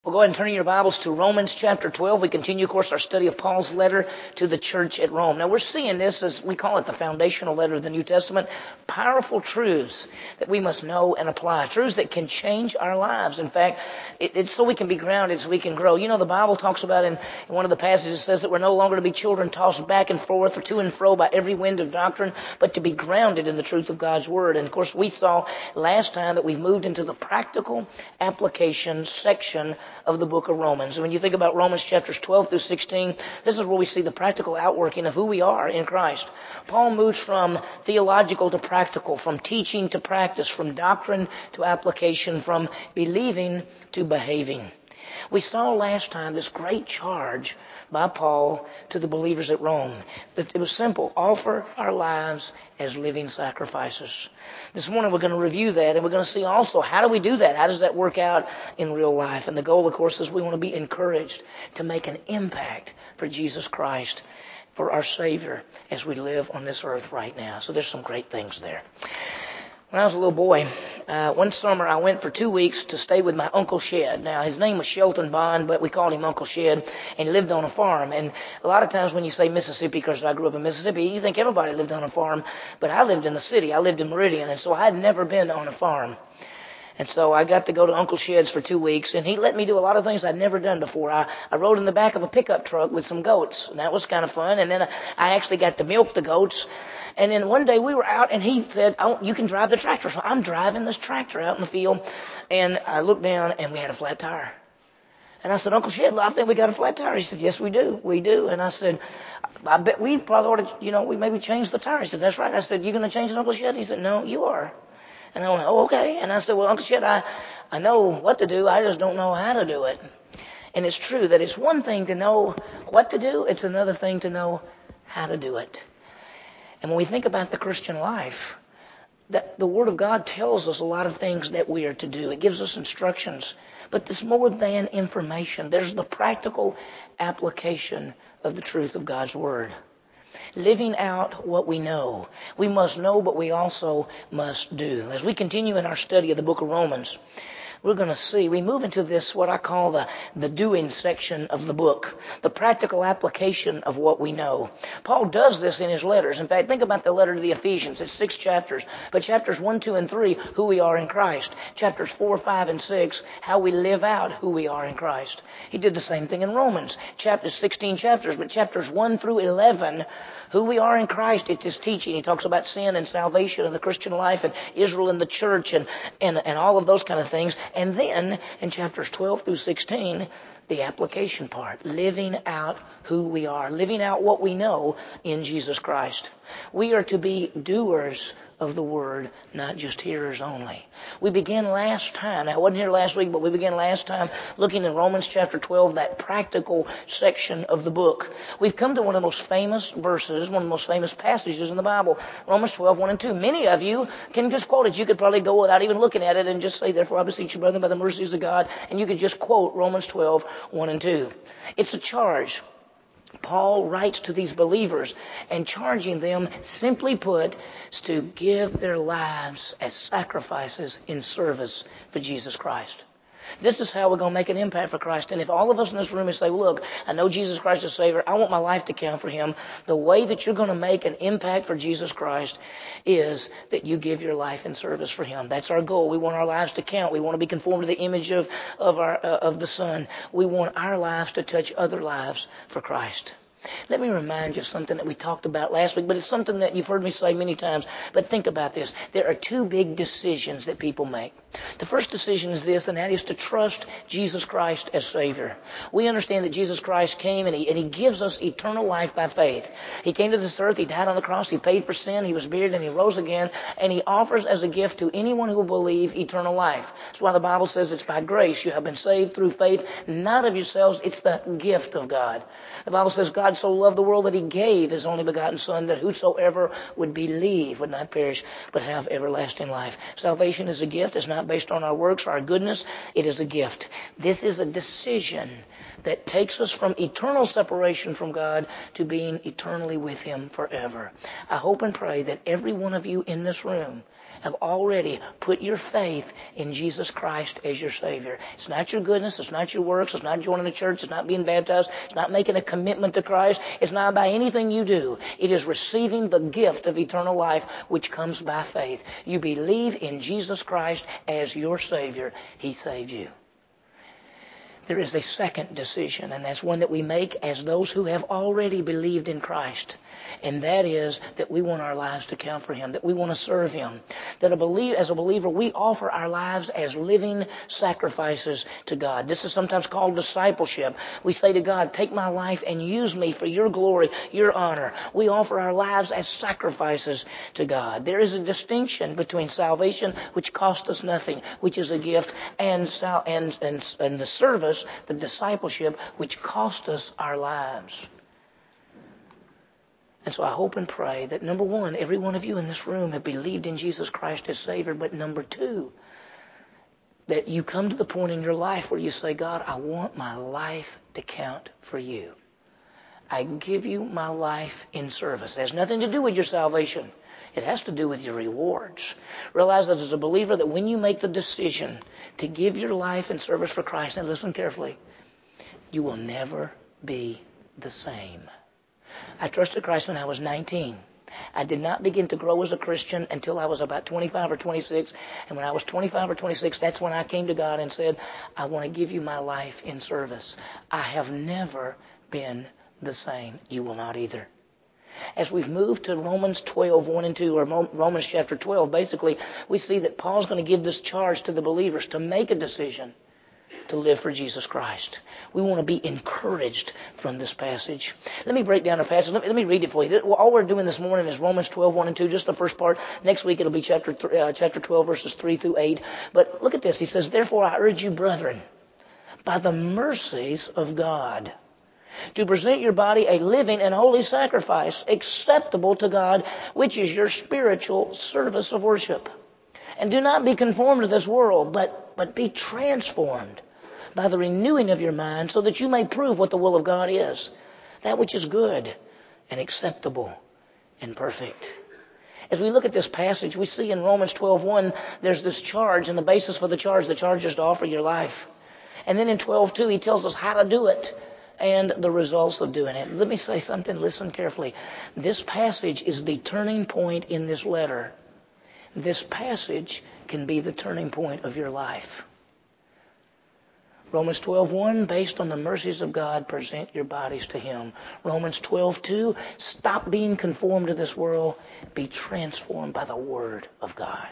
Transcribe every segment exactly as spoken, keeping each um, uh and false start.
We'll go ahead and turn your Bibles to Romans chapter twelve. We continue, of course, our study of Paul's letter to the church at Rome. Now, we're seeing this as we call it the foundational letter of the New Testament. Powerful truths that we must know and apply. Truths that can change our lives. In fact, it, it's so we can be grounded, so we can grow. You know, the Bible talks about in, in one of the passages, says that we're no longer to be children tossed back and forth or to and fro by every wind of doctrine, but to be grounded in the truth of God's Word. And, of course, we saw last time that we've moved into the practical application section of the book of Romans. And when you think about Romans chapters twelve through sixteen, this is where we see the practical outworking of who we are in Christ. Paul moves from theological to practical, from teaching to practice, from doctrine to application, from believing to behaving. We saw last time this great charge by Paul to the believers at Rome. That it was simple. Offer our lives as living sacrifices. This morning we're going to review that, and we're going to see also how do we do that? How does that work out in real life? And the goal, of course, is we want to be encouraged to make an impact for Jesus Christ, for our Savior, as we live on this earth right now. So there's some great things there. When I was a little boy, uh, one summer I went for two weeks to stay with my Uncle Shed. Now, his name was Shelton Bond, but we called him Uncle Shed, and he lived on a farm. And a lot of times when you say Mississippi, because I grew up in Mississippi, you think everybody lived on a farm. But I lived in the city. I lived in Meridian, and so I had never been on a farm. And so I got to go to Uncle Shed's for two weeks, and he let me do a lot of things I'd never done before. I, I rode in the back of a pickup truck with some goats, and that was kind of fun. And then I, I actually got to milk the goats. And then one day we were out, and he said, oh, you can drive the tractor. So I'm driving this tractor out in the field, and I looked down, and we had a flat tire. And I said, Uncle Shed, I think we got a flat tire. He said, yes, we do. We do. And I said, I bet we probably ought to, you know, we maybe change the tire. He said, that's right. I said, you going to change it, Uncle Shed? He said, no, you are. And I went, oh, okay. And I said, well, Uncle Shed, I, I know what to do. I just don't know how to do it. And it's true that it's one thing to know what to do. It's another thing to know how to do it. And when we think about the Christian life, that the Word of God tells us a lot of things that we are to do. It gives us instructions. But there's more than information. There's the practical application of the truth of God's Word. Living out what we know. We must know, but we also must do. As we continue in our study of the book of Romans, we're going to see, we move into this, what I call the, the doing section of the book, the practical application of what we know. Paul does this in his letters. In fact, think about the letter to the Ephesians. It's six chapters. But chapters one, two, and three, who we are in Christ. Chapters four, five, and six, how we live out who we are in Christ. He did the same thing in Romans. Chapters, sixteen chapters, but chapters one through eleven, who we are in Christ. It's his teaching. He talks about sin and salvation and the Christian life and Israel and the church and, and, and all of those kind of things. And then in chapters twelve through sixteen, the application part, living out who we are, living out what we know in Jesus Christ. We are to be doers of the Word, not just hearers only. We began last time, I wasn't here last week, but we began last time looking in Romans chapter twelve, that practical section of the book. We've come to one of the most famous verses, one of the most famous passages in the Bible, Romans twelve, one and two. Many of you can just quote it. You could probably go without even looking at it and just say, therefore I beseech you, brethren, by the mercies of God, and you could just quote Romans twelve, one and two. It's a charge. Paul writes to these believers and charging them, simply put, is to give their lives as sacrifices in service for Jesus Christ. This is how we're going to make an impact for Christ. And if all of us in this room say, well, look, I know Jesus Christ is Savior. I want my life to count for Him. The way that you're going to make an impact for Jesus Christ is that you give your life in service for Him. That's our goal. We want our lives to count. We want to be conformed to the image of, of, our, uh, of the Son. We want our lives to touch other lives for Christ. Let me remind you of something that we talked about last week, but it's something that you've heard me say many times. But think about this. There are two big decisions that people make. The first decision is this, and that is to trust Jesus Christ as Savior. We understand that Jesus Christ came and he, and he gives us eternal life by faith. He came to this earth, He died on the cross, He paid for sin, He was buried, and He rose again, and He offers as a gift to anyone who will believe eternal life. That's why the Bible says it's by grace you have been saved through faith, not of yourselves. It's the gift of God. The Bible says God so loved the world that He gave His only begotten Son, that whosoever would believe would not perish but have everlasting life. Salvation is a gift. It's not based on our works or our goodness. It is a gift. This is a decision that takes us from eternal separation from God to being eternally with Him forever. I hope and pray that every one of you in this room have already put your faith in Jesus Christ as your Savior. It's not your goodness. It's not your works. It's not joining the church. It's not being baptized. It's not making a commitment to Christ. It's not by anything you do. It is receiving the gift of eternal life which comes by faith. You believe in Jesus Christ as your Savior. He saved you. There is a second decision, and that's one that we make as those who have already believed in Christ. And that is that we want our lives to count for Him, that we want to serve Him. That a belie- as a believer, we offer our lives as living sacrifices to God. This is sometimes called discipleship. We say to God, take my life and use me for your glory, your honor. We offer our lives as sacrifices to God. There is a distinction between salvation, which costs us nothing, which is a gift, and, sal- and, and, and the service, the discipleship, which cost us our lives. And so I hope and pray that, number one, every one of you in this room have believed in Jesus Christ as Savior. But number two, that you come to the point in your life where you say, God, I want my life to count for you. I give you my life in service. It has nothing to do with your salvation. It has to do with your rewards. Realize that as a believer, that when you make the decision to give your life in service for Christ, and listen carefully, you will never be the same. I trusted Christ when I was nineteen. I did not begin to grow as a Christian until I was about twenty-five or twenty-six. And when I was twenty-five or twenty-six, that's when I came to God and said, I want to give you my life in service. I have never been the same. You will not either. As we've moved to Romans twelve, one and two, or Romans chapter twelve, basically, we see that Paul's going to give this charge to the believers to make a decision to live for Jesus Christ. We want to be encouraged from this passage. Let me break down the passage. Let me, let me read it for you. All we're doing this morning is Romans twelve, one and two, just the first part. Next week it'll be chapter th- uh, chapter twelve, verses three through eight. But look at this. He says, therefore I urge you, brethren, by the mercies of God, to present your body a living and holy sacrifice, acceptable to God, which is your spiritual service of worship. And do not be conformed to this world, but, but be transformed by the renewing of your mind, so that you may prove what the will of God is, that which is good and acceptable and perfect. As we look at this passage, we see in Romans twelve one, there's this charge, and the basis for the charge, the charge is to offer your life. And then in twelve two, he tells us how to do it and the results of doing it. Let me say something, listen carefully. This passage is the turning point in this letter. This passage can be the turning point of your life. Romans twelve one, based on the mercies of God, present your bodies to Him. Romans twelve two, stop being conformed to this world. Be transformed by the Word of God.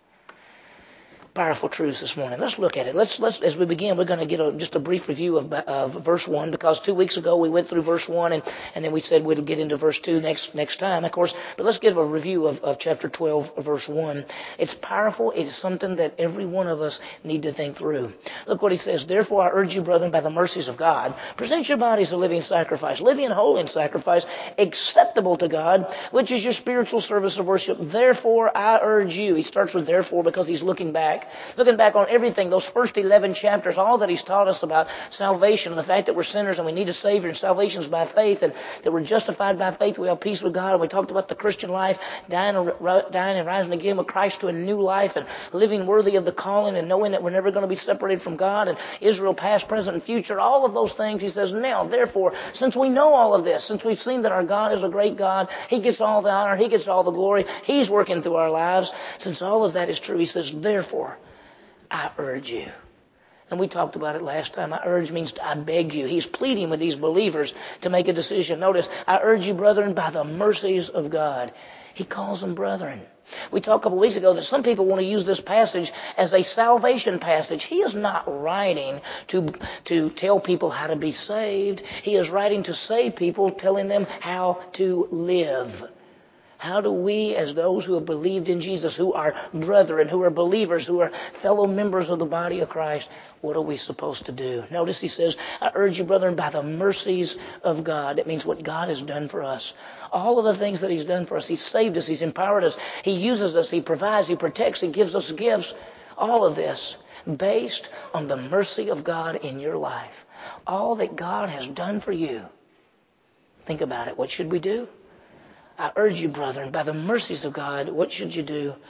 Powerful truths this morning. Let's look at it. Let's, let's, as we begin, we're going to get a, just a brief review of, of verse one, because two weeks ago we went through verse one, and, and then we said we'd get into verse two next, next time, of course. But let's give a review of, of chapter twelve, verse one. It's powerful. It's something that every one of us need to think through. Look what he says. Therefore, I urge you, brethren, by the mercies of God, present your bodies a living sacrifice, living and holy sacrifice, acceptable to God, which is your spiritual service of worship. Therefore, I urge you. He starts with therefore because he's looking back. Looking back on everything, those first eleven chapters, all that he's taught us about salvation, and the fact that we're sinners and we need a Savior, and salvation is by faith, and that we're justified by faith, we have peace with God. And we talked about the Christian life, dying and, dying and rising again with Christ to a new life, and living worthy of the calling, and knowing that we're never going to be separated from God, and Israel past, present, and future, all of those things. He says, now, therefore, since we know all of this, since we've seen that our God is a great God, He gets all the honor, He gets all the glory, He's working through our lives, since all of that is true, he says, therefore, I urge you. And we talked about it last time. I urge means I beg you. He's pleading with these believers to make a decision. Notice, I urge you, brethren, by the mercies of God. He calls them brethren. We talked a couple weeks ago that some people want to use this passage as a salvation passage. He is not writing to, to tell people how to be saved. He is writing to save people, telling them how to live. How do we, as those who have believed in Jesus, who are brethren, who are believers, who are fellow members of the body of Christ, what are we supposed to do? Notice he says, I urge you, brethren, by the mercies of God. That means what God has done for us. All of the things that He's done for us. He's saved us. He's empowered us. He uses us. He provides. He protects. He gives us gifts. All of this based on the mercy of God in your life. All that God has done for you. Think about it. What should we do? I urge you, brethren, by the mercies of God, what should you do?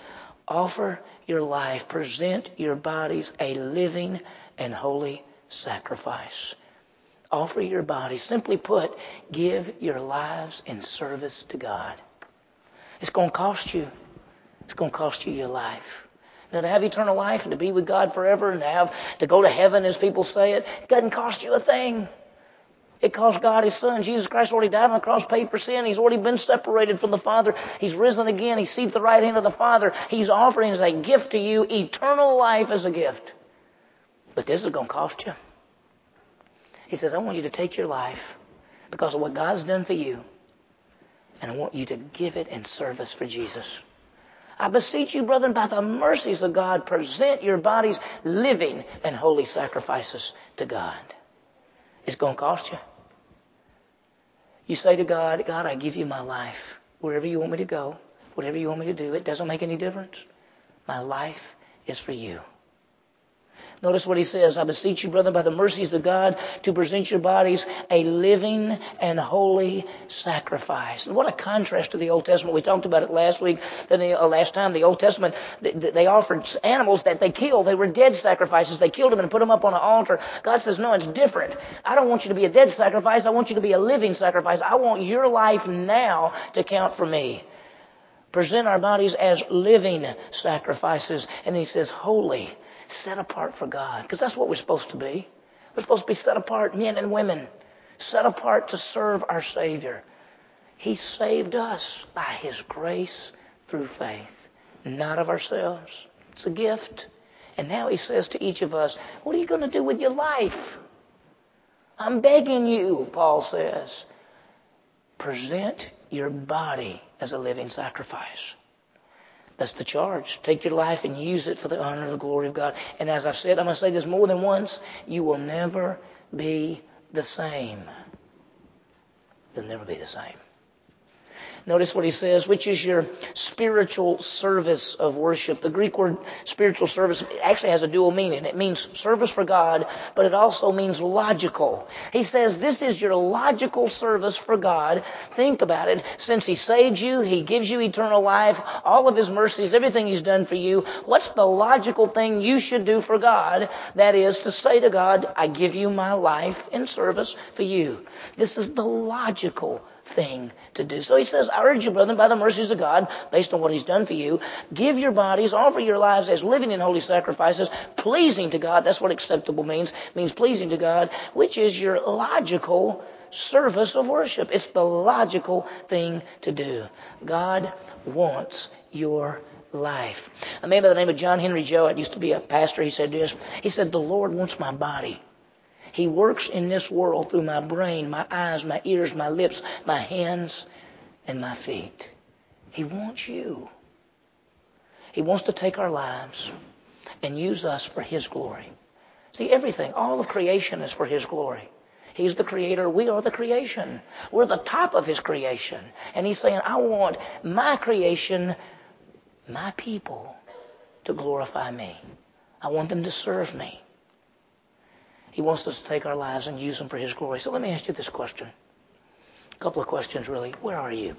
Offer your life. Present your bodies a living and holy sacrifice. Offer your body. Simply put, give your lives in service to God. It's going to cost you. It's going to cost you your life. Now, to have eternal life and to be with God forever and to have to go to heaven, as people say it, it doesn't cost you a thing. It cost God His Son. Jesus Christ already died on the cross, paid for sin. He's already been separated from the Father. He's risen again. He's seated at the right hand of the Father. He's offering as a gift to you eternal life as a gift. But this is going to cost you. He says, I want you to take your life because of what God's done for you, and I want you to give it in service for Jesus. I beseech you, brethren, by the mercies of God, present your bodies living and holy sacrifices to God. It's going to cost you. You say to God, God, I give you my life. Wherever you want me to go, whatever you want me to do, it doesn't make any difference. My life is for you. Notice what he says, I beseech you, brethren, by the mercies of God, to present your bodies a living and holy sacrifice. And what a contrast to the Old Testament. We talked about it last week, that the, uh, last time, the Old Testament, they, they offered animals that they killed. They were dead sacrifices. They killed them and put them up on an altar. God says, no, it's different. I don't want you to be a dead sacrifice. I want you to be a living sacrifice. I want your life now to count for me. Present our bodies as living sacrifices. And he says, holy, set apart for God. Because that's what we're supposed to be. We're supposed to be set apart, men and women. Set apart to serve our Savior. He saved us by His grace through faith. Not of ourselves. It's a gift. And now He says to each of us, what are you going to do with your life? I'm begging you, Paul says. Present your body as a living sacrifice. That's the charge. Take your life and use it for the honor and the glory of God. And as I said, I'm going to say this more than once, you will never be the same. You'll never be the same. Notice what he says, which is your spiritual service of worship. The Greek word spiritual service actually has a dual meaning. It means service for God, but it also means logical. He says this is your logical service for God. Think about it. Since He saved you, He gives you eternal life, all of His mercies, everything He's done for you. What's the logical thing you should do for God? That is to say to God, I give you my life in service for you. This is the logical thing to do. So he says, I urge you, brethren, by the mercies of God, based on what He's done for you, give your bodies, offer your lives as living and holy sacrifices, pleasing to God. That's what acceptable means. It means pleasing to God, which is your logical service of worship. It's the logical thing to do. God wants your life. A man by the name of John Henry Jowett used to be a pastor. He said this. He said, the Lord wants my body. He works in this world through my brain, my eyes, my ears, my lips, my hands, and my feet. He wants you. He wants to take our lives and use us for His glory. See, everything, all of creation is for His glory. He's the creator. We are the creation. We're the top of His creation. And He's saying, I want my creation, my people, to glorify me. I want them to serve me. He wants us to take our lives and use them for His glory. So let me ask you this question. A couple of questions, really. Where are you?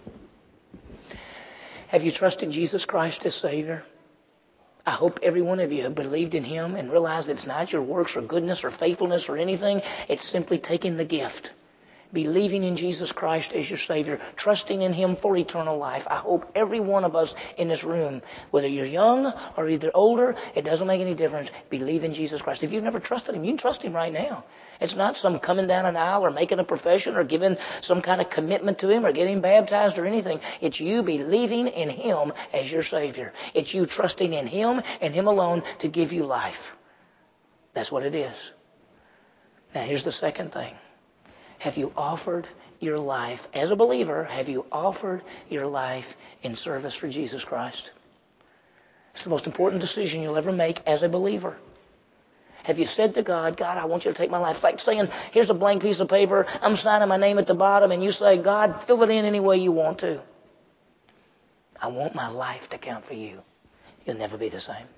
Have you trusted Jesus Christ as Savior? I hope every one of you have believed in Him and realized it's not your works or goodness or faithfulness or anything. It's simply taking the gift. Believing in Jesus Christ as your Savior, trusting in Him for eternal life. I hope every one of us in this room, whether you're young or either older, it doesn't make any difference, believe in Jesus Christ. If you've never trusted Him, you can trust Him right now. It's not some coming down an aisle or making a profession or giving some kind of commitment to Him or getting baptized or anything. It's you believing in Him as your Savior. It's you trusting in Him and Him alone to give you life. That's what it is. Now here's the second thing. Have you offered your life, as a believer, have you offered your life in service for Jesus Christ? It's the most important decision you'll ever make as a believer. Have you said to God, God, I want you to take my life? It's like saying, here's a blank piece of paper, I'm signing my name at the bottom, and you say, God, fill it in any way you want to. I want my life to count for you. You'll never be the same.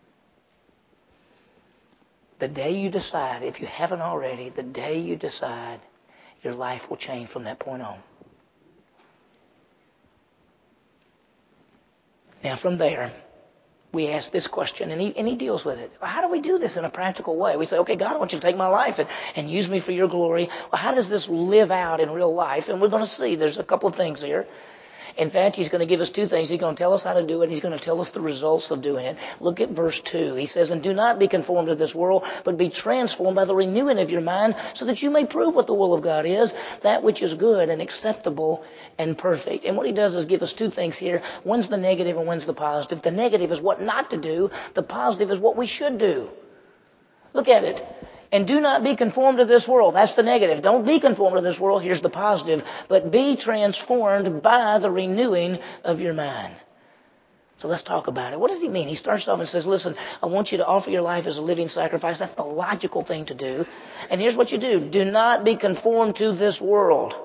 The day you decide, if you haven't already, the day you decide, your life will change from that point on. Now from there, we ask this question, and he, and he deals with it. How do we do this in a practical way? We say, okay, God, I want you to take my life and, and use me for your glory. Well, how does this live out in real life? And we're going to see there's a couple of things here. In fact, he's going to give us two things. He's going to tell us how to do it, and he's going to tell us the results of doing it. Look at verse two. He says, and do not be conformed to this world, but be transformed by the renewing of your mind, so that you may prove what the will of God is, that which is good and acceptable and perfect. And what he does is give us two things here. One's the negative and one's the positive. The negative is what not to do. The positive is what we should do. Look at it. And do not be conformed to this world. That's the negative. Don't be conformed to this world. Here's the positive. But be transformed by the renewing of your mind. So let's talk about it. What does he mean? He starts off and says, listen, I want you to offer your life as a living sacrifice. That's the logical thing to do. And here's what you do. Do not be conformed to this world.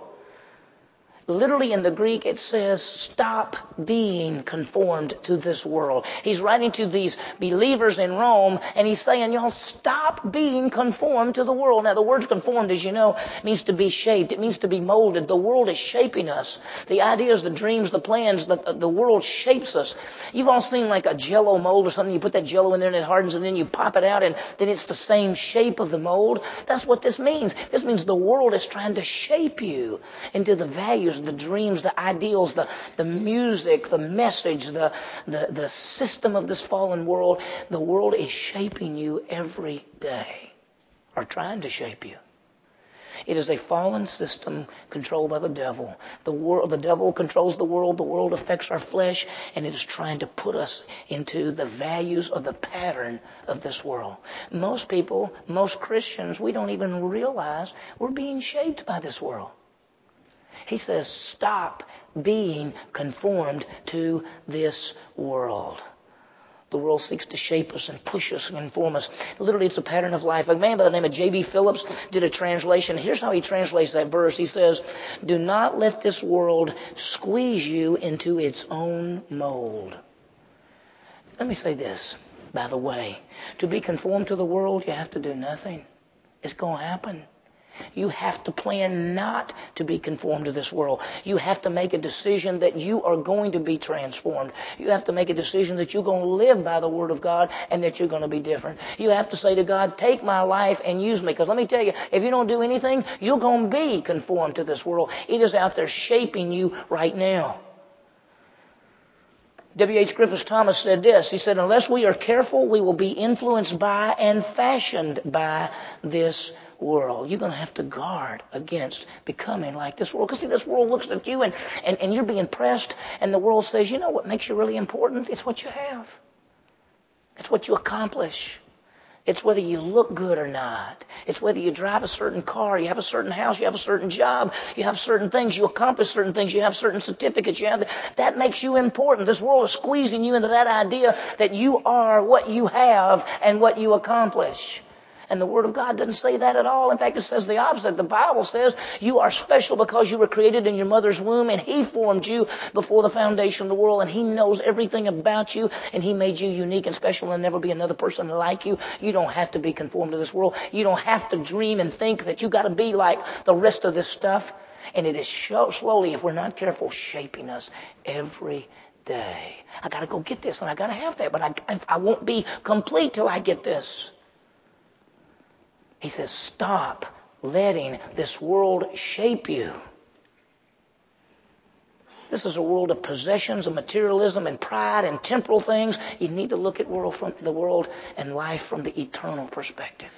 Literally in the Greek, it says, stop being conformed to this world. He's writing to these believers in Rome, and he's saying, y'all, stop being conformed to the world. Now, the word conformed, as you know, means to be shaped. It means to be molded. The world is shaping us. The ideas, the dreams, the plans, the, the world shapes us. You've all seen like a Jell-O mold or something. You put that Jell-O in there and it hardens, and then you pop it out, and then it's the same shape of the mold. That's what this means. This means the world is trying to shape you into the values, the dreams, the ideals, the, the music, the message, the, the, the system of this fallen world. The world is shaping you every day, or trying to shape you. It is a fallen system controlled by the devil. The world, the devil controls the world. The world affects our flesh, and it is trying to put us into the values or the pattern of this world. Most people, most Christians, we don't even realize we're being shaped by this world. He says, stop being conformed to this world. The world seeks to shape us and push us and inform us. Literally, it's a pattern of life. A man by the name of J B Phillips did a translation. Here's how he translates that verse. He says, do not let this world squeeze you into its own mold. Let me say this, by the way. To be conformed to the world, you have to do nothing. It's going to happen. You have to plan not to be conformed to this world. You have to make a decision that you are going to be transformed. You have to make a decision that you're going to live by the Word of God and that you're going to be different. You have to say to God, take my life and use me. Because let me tell you, if you don't do anything, you're going to be conformed to this world. It is out there shaping you right now. W H Griffiths Thomas said this. He said, unless we are careful, we will be influenced by and fashioned by this world. You're going to have to guard against becoming like this world. Because see, this world looks at you and, and, and you're being pressed, and the world says, you know what makes you really important? It's what you have. It's what you accomplish. It's whether you look good or not. It's whether you drive a certain car, you have a certain house, you have a certain job, you have certain things, you accomplish certain things, you have certain certificates. You have the, that makes you important. This world is squeezing you into that idea that you are what you have and what you accomplish. And the Word of God doesn't say that at all. In fact, it says the opposite. The Bible says you are special because you were created in your mother's womb, and He formed you before the foundation of the world, and He knows everything about you, and He made you unique and special, and never be another person like you. You don't have to be conformed to this world. You don't have to dream and think that you got to be like the rest of this stuff. And it is so slowly, if we're not careful, shaping us every day. I got to go get this, and I got to have that, but I, I won't be complete till I get this. He says, stop letting this world shape you. This is a world of possessions and materialism and pride and temporal things. You need to look at world from the world and life from the eternal perspective.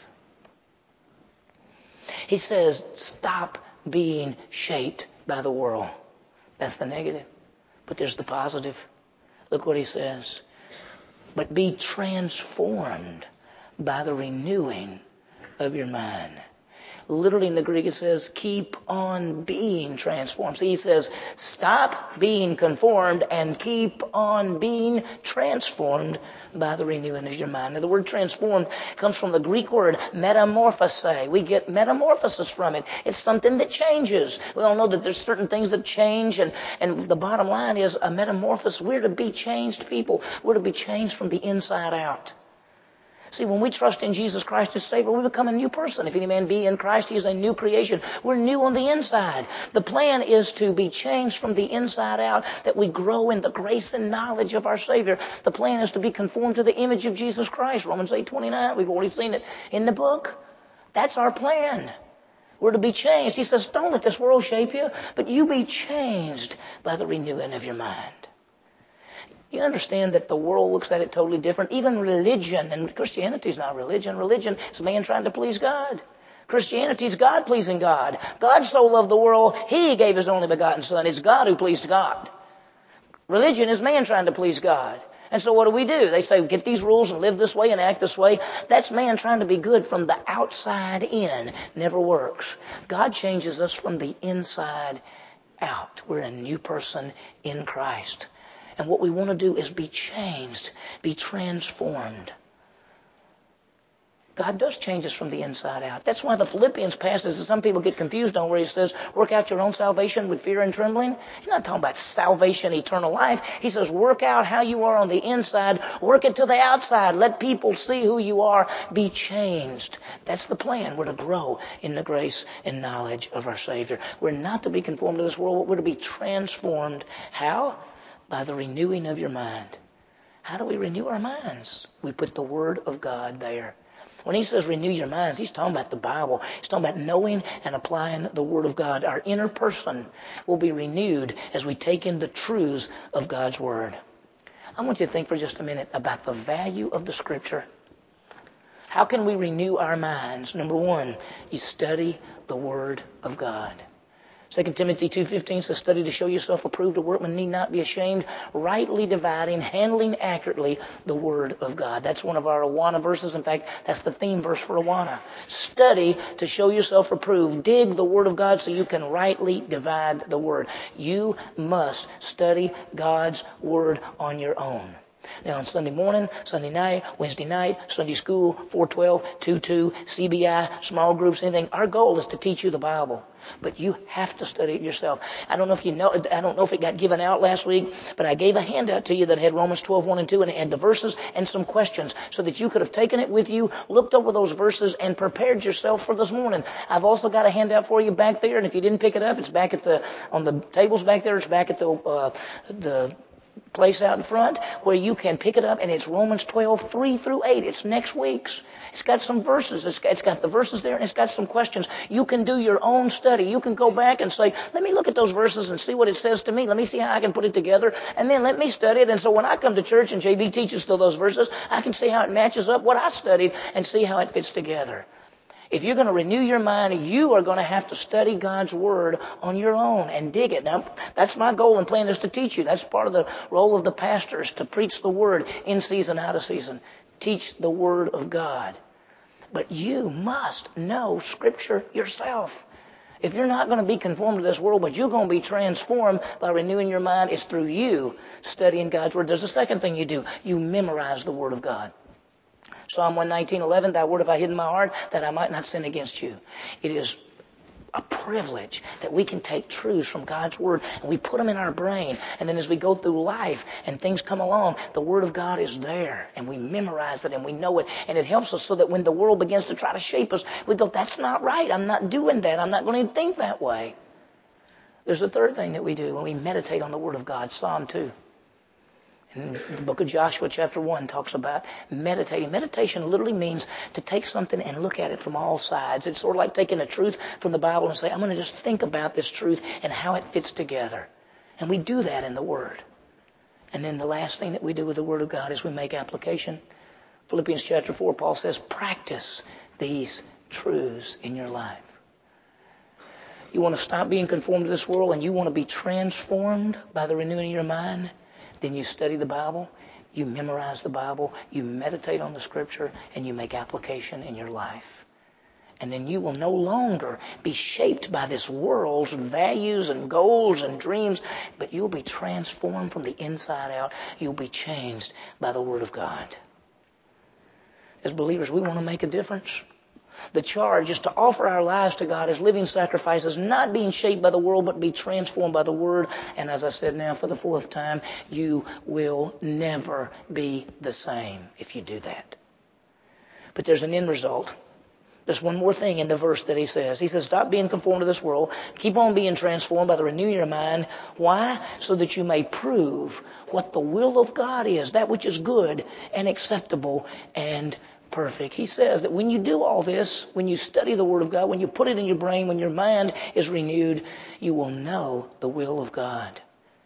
He says, stop being shaped by the world. That's the negative. But there's the positive. Look what he says. But be transformed by the renewing of your mind. Literally in the Greek it says, keep on being transformed. So he says, stop being conformed and keep on being transformed by the renewing of your mind. Now the word transformed comes from the Greek word metamorphose. We get metamorphosis from it. It's something that changes. We all know that there's certain things that change, and, and the bottom line is a metamorphosis. We're to be changed people. We're to be changed from the inside out. See, when we trust in Jesus Christ as Savior, we become a new person. If any man be in Christ, he is a new creation. We're new on the inside. The plan is to be changed from the inside out, that we grow in the grace and knowledge of our Savior. The plan is to be conformed to the image of Jesus Christ. Romans eight twenty-nine, we've already seen it in the book. That's our plan. We're to be changed. He says, don't let this world shape you, but you be changed by the renewing of your mind. You understand that the world looks at it totally different. Even religion, and Christianity is not religion. Religion is man trying to please God. Christianity is God pleasing God. God so loved the world, He gave His only begotten Son. It's God who pleased God. Religion is man trying to please God. And so what do we do? They say, get these rules and live this way and act this way. That's man trying to be good from the outside in. Never works. God changes us from the inside out. We're a new person in Christ. And what we want to do is be changed, be transformed. God does change us from the inside out. That's why the Philippians passage that some people get confused on, where he says, work out your own salvation with fear and trembling. He's not talking about salvation, eternal life. He says, work out how you are on the inside. Work it to the outside. Let people see who you are. Be changed. That's the plan. We're to grow in the grace and knowledge of our Savior. We're not to be conformed to this world. We're to be transformed. How? By the renewing of your mind. How do we renew our minds? We put the Word of God there. When he says renew your minds, he's talking about the Bible. He's talking about knowing and applying the Word of God. Our inner person will be renewed as we take in the truths of God's Word. I want you to think for just a minute about the value of the Scripture. How can we renew our minds? Number one, you study the Word of God. Second Timothy two fifteen says, study to show yourself approved, a workman need not be ashamed, rightly dividing, handling accurately the Word of God. That's one of our Awana verses. In fact, that's the theme verse for Awana. Study to show yourself approved. Dig the Word of God so you can rightly divide the Word. You must study God's Word on your own. Now on Sunday morning, Sunday night, Wednesday night, Sunday school, four twelve, two two, C B I, small groups, anything, our goal is to teach you the Bible. But you have to study it yourself. I don't know if you know, I don't know if it got given out last week, but I gave a handout to you that had Romans twelve, one and two, and it had the verses and some questions so that you could have taken it with you, looked over those verses, and prepared yourself for this morning. I've also got a handout for you back there, and if you didn't pick it up, it's back at the, on the tables back there, it's back at the, uh, the, place out in front where you can pick it up, and it's Romans twelve, three through eight. It's next week's. It's got some verses. It's got, it's got the verses there, and it's got some questions. You can do your own study. You can go back and say, let me look at those verses and see what it says to me. Let me see how I can put it together, and then let me study it. And so when I come to church and J B teaches through those verses, I can see how it matches up what I studied and see how it fits together. If you're going to renew your mind, you are going to have to study God's Word on your own and dig it. Now, that's my goal in plan, is to teach you. That's part of the role of the pastor, is to preach the Word in season, out of season. Teach the Word of God. But you must know Scripture yourself. If you're not going to be conformed to this world, but you're going to be transformed by renewing your mind, it's through you studying God's Word. There's a second thing you do. You memorize the Word of God. Psalm one nineteen, eleven, thy word have I hidden in my heart, that I might not sin against you. It is a privilege that we can take truths from God's Word and we put them in our brain. And then as we go through life and things come along, the Word of God is there and we memorize it and we know it. And it helps us so that when the world begins to try to shape us, we go, that's not right. I'm not doing that. I'm not going to think that way. There's a third thing that we do when we meditate on the Word of God. Psalm two. And the book of Joshua chapter one talks about meditating. Meditation literally means to take something and look at it from all sides. It's sort of like taking a truth from the Bible and say, I'm going to just think about this truth and how it fits together. And we do that in the Word. And then the last thing that we do with the Word of God is we make application. Philippians chapter four, Paul says, practice these truths in your life. You want to stop being conformed to this world and you want to be transformed by the renewing of your mind? Then you study the Bible, you memorize the Bible, you meditate on the Scripture, and you make application in your life. And then you will no longer be shaped by this world's values and goals and dreams, but you'll be transformed from the inside out. You'll be changed by the Word of God. As believers, we want to make a difference. The charge is to offer our lives to God as living sacrifices, not being shaped by the world, but be transformed by the Word. And as I said now for the fourth time, you will never be the same if you do that. But there's an end result. There's one more thing in the verse that he says. He says, stop being conformed to this world. Keep on being transformed by the renewing of your mind. Why? So that you may prove what the will of God is, that which is good and acceptable and perfect. He says that when you do all this, when you study the Word of God, when you put it in your brain, when your mind is renewed, you will know the will of God.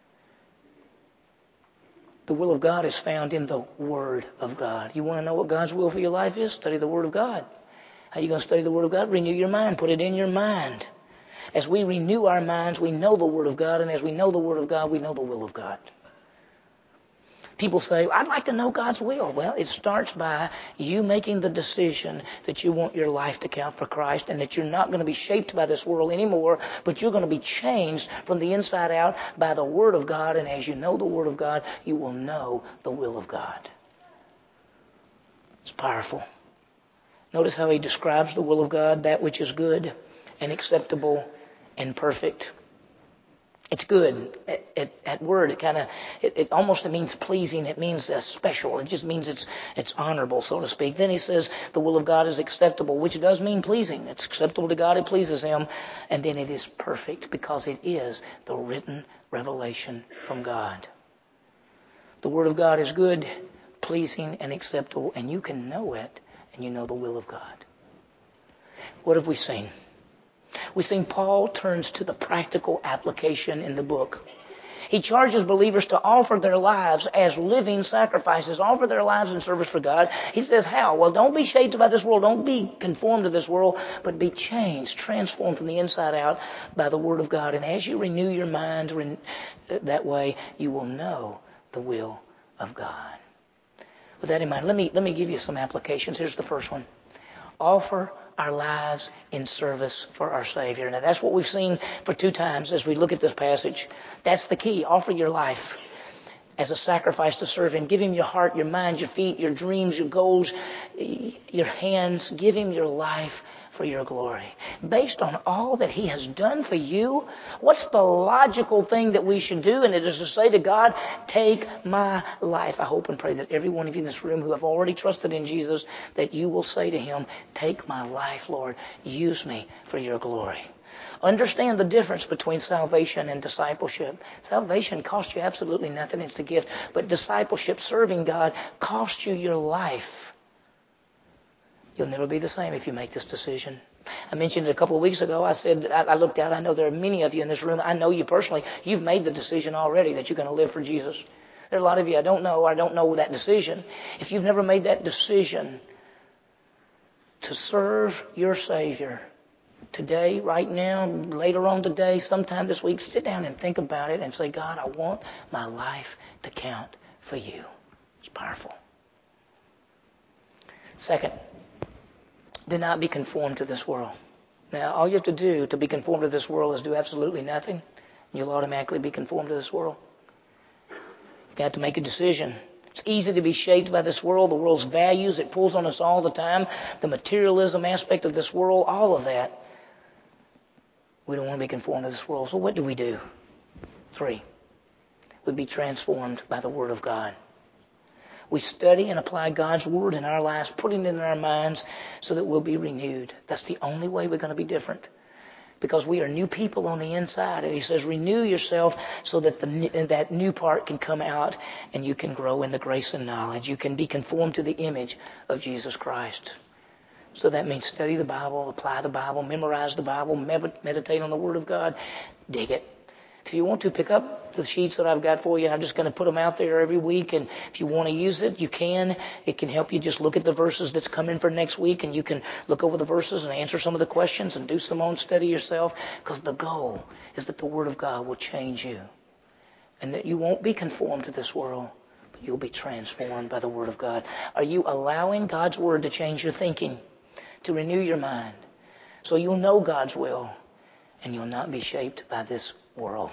The will of God is found in the Word of God. You want to know what God's will for your life is? Study the Word of God. How are you going to study the Word of God? Renew your mind. Put it in your mind. As we renew our minds, we know the Word of God. And as we know the Word of God, we know the will of God. People say, I'd like to know God's will. Well, it starts by you making the decision that you want your life to count for Christ and that you're not going to be shaped by this world anymore, but you're going to be changed from the inside out by the Word of God. And as you know the Word of God, you will know the will of God. It's powerful. Notice how he describes the will of God, that which is good and acceptable and perfect. It's good. That word, it kind of, it, it almost means pleasing. It means uh, special. It just means it's it's honorable, so to speak. Then he says the will of God is acceptable, which does mean pleasing. It's acceptable to God. It pleases him. And then it is perfect because it is the written revelation from God. The Word of God is good, pleasing, and acceptable, and you can know it. And you know the will of God. What have we seen? We've seen Paul turns to the practical application in the book. He charges believers to offer their lives as living sacrifices, offer their lives in service for God. He says how? Well, don't be shaped by this world. Don't be conformed to this world, but be changed, transformed from the inside out by the Word of God. And as you renew your mind that way, you will know the will of God. With that in mind, let me let me give you some applications. Here's the first one. Offer our lives in service for our Savior. Now that's what we've seen for two times as we look at this passage. That's the key. Offer your life as a sacrifice to serve Him. Give Him your heart, your mind, your feet, your dreams, your goals, your hands. Give Him your life for your glory. Based on all that He has done for you, what's the logical thing that we should do? And it is to say to God, take my life. I hope and pray that every one of you in this room who have already trusted in Jesus, that you will say to Him, take my life, Lord. Use me for your glory. Understand the difference between salvation and discipleship. Salvation costs you absolutely nothing. It's a gift. But discipleship, serving God, costs you your life. You'll never be the same if you make this decision. I mentioned it a couple of weeks ago. I said that I looked out. I know there are many of you in this room. I know you personally. You've made the decision already that you're going to live for Jesus. There are a lot of you I don't know. I don't know that decision. If you've never made that decision to serve your Savior, today, right now, later on today, sometime this week, sit down and think about it and say, God, I want my life to count for you. It's powerful. Second, do not be conformed to this world. Now, all you have to do to be conformed to this world is do absolutely nothing. You'll automatically be conformed to this world. You have to make a decision. It's easy to be shaped by this world, the world's values. It pulls on us all the time. The materialism aspect of this world, all of that. We don't want to be conformed to this world. So what do we do? Three, we be transformed by the Word of God. We study and apply God's Word in our lives, putting it in our minds so that we'll be renewed. That's the only way we're going to be different. Because we are new people on the inside. And he says, renew yourself so that the, that new part can come out and you can grow in the grace and knowledge. You can be conformed to the image of Jesus Christ. So that means study the Bible, apply the Bible, memorize the Bible, meditate on the Word of God, dig it. If you want to, pick up the sheets that I've got for you. I'm just going to put them out there every week. And if you want to use it, you can. It can help you just look at the verses that's coming for next week. And you can look over the verses and answer some of the questions and do some own study yourself. Because the goal is that the Word of God will change you. And that you won't be conformed to this world, but you'll be transformed by the Word of God. Are you allowing God's Word to change your thinking, to renew your mind, so you'll know God's will and you'll not be shaped by this world?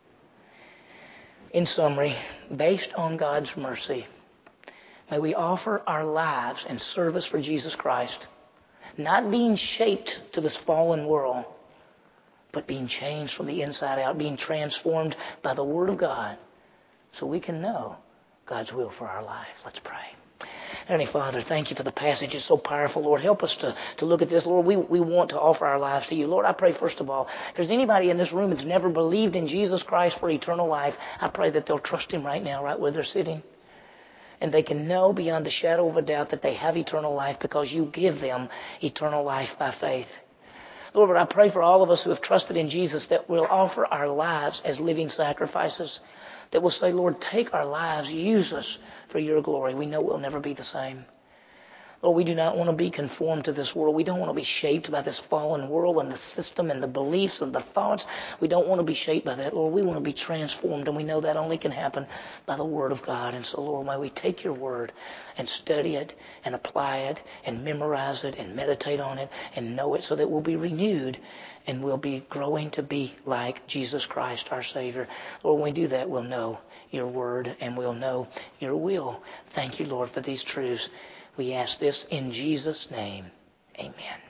In summary, based on God's mercy, may we offer our lives in service for Jesus Christ, not being shaped to this fallen world, but being changed from the inside out, being transformed by the Word of God, so we can know God's will for our life. Let's pray. Heavenly Father, thank you for the passage. It's so powerful. Lord, help us to, to look at this. Lord, we, we want to offer our lives to you. Lord, I pray first of all, if there's anybody in this room that's never believed in Jesus Christ for eternal life, I pray that they'll trust him right now, right where they're sitting. And they can know beyond the shadow of a doubt that they have eternal life because you give them eternal life by faith. Lord, but I pray for all of us who have trusted in Jesus that we'll offer our lives as living sacrifices. That will say, Lord, take our lives, use us for your glory. We know we'll never be the same. Lord, we do not want to be conformed to this world. We don't want to be shaped by this fallen world and the system and the beliefs and the thoughts. We don't want to be shaped by that, Lord. We want to be transformed, and we know that only can happen by the Word of God. And so, Lord, may we take your Word and study it and apply it and memorize it and meditate on it and know it so that we'll be renewed and we'll be growing to be like Jesus Christ, our Savior. Lord, when we do that, we'll know your Word and we'll know your will. Thank you, Lord, for these truths. We ask this in Jesus' name. Amen.